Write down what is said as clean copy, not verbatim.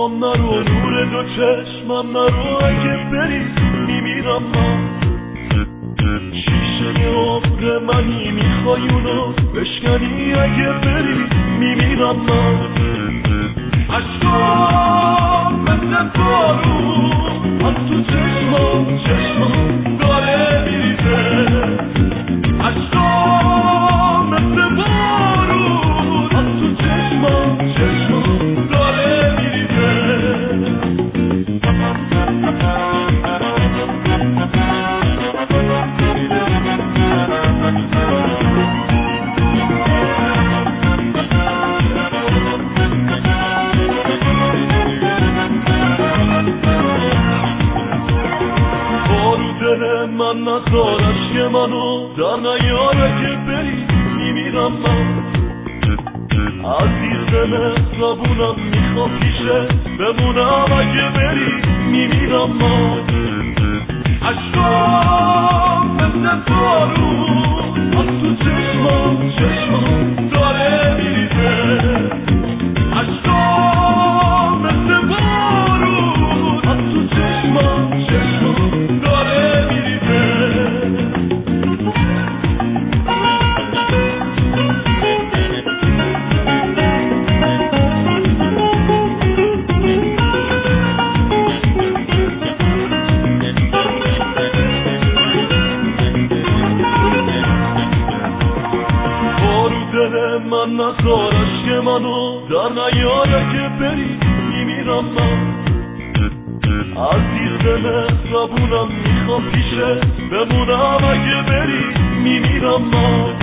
پام نرو، نور دو چشمم نرو، اگه بری میمیرم من. شیشه عمر منی، میخوای اونو بشکنی، اگه بری میمیرم من. عشقام مثل بارون از تو چشمام داره میریزه. عشقام مثل بارون از تو چشمام داره میریزه. من نذار عشق منو در نیاره که بری میمیرم من. عزیز مهربونم میخوام پیشه بمونم، اگه بری میمیرم من. عشقام مثل بارون از تو چشمام داره میریزه. عشقام مثل بارون از تو چشمام داره میریزه. من نذار عشق منو در نیاره که بری میمیرم من. عزیز مهربونم میخوام پیشه بمونم، اگه بری میمیرم من.